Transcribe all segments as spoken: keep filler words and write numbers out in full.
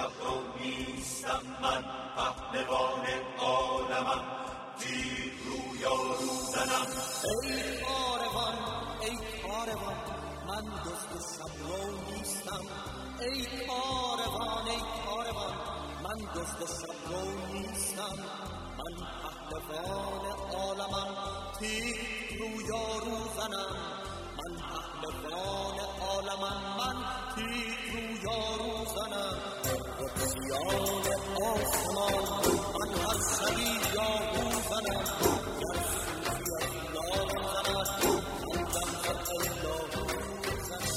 شب رو نیستم، من پهلوان عالمم، تیر رویا رو زنم. ای کاروان ای کاروان من دزد شب رو نیستم. ای کاروان ای کاروان من دزد شب رو نیستم. من پهلوان عالمم، تیر رویا رو زنم. من پهلوان عالمم، من تیر رویا رو زنم. قدسیان آسمان من هر شبی یاهو زنم. گر صوفی از لالم زند، من دم اللهو زنم.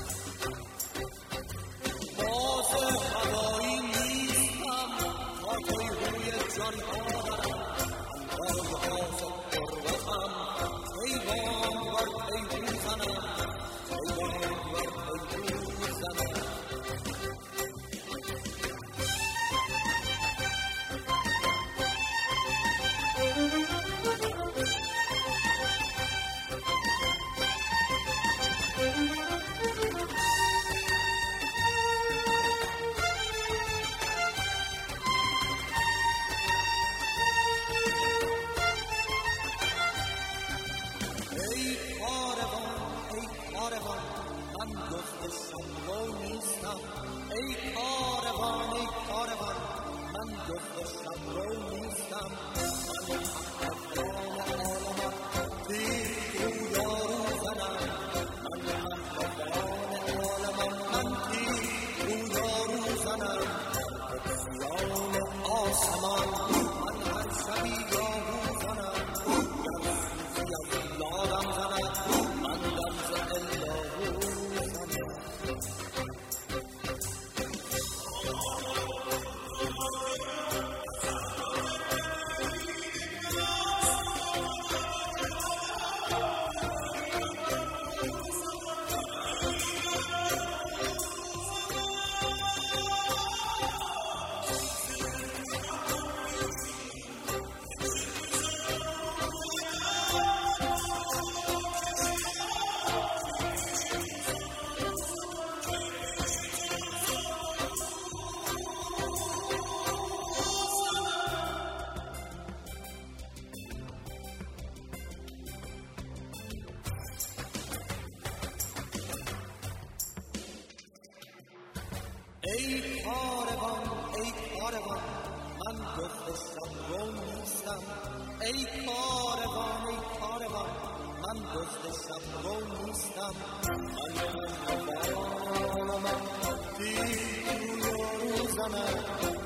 باز هوایی نیستم تا توی جانها برم. همراه باز قربتم، پیوان بر پیوان زنم. پیوان بر پیوان زنم. من دزد شب رو نیستم. ای کاروان ای کاروان من دزد شب رو نیستم. من پهلوان عالمم، تیر رویا رو زنم. من پهلوان عالمم، من تیر رویا رو زنم. قدسیان آسمان من هر شبی یاهو زنم. گر صوفی از لالم زند، من دم ز اللهو زنم. ای کاروان ای کاروان من دزد شب رو نیستم. ای کاروان ای کاروان من دزد شب رو نیستم. من پهلوان عالمم، تیر رویا رو زنم.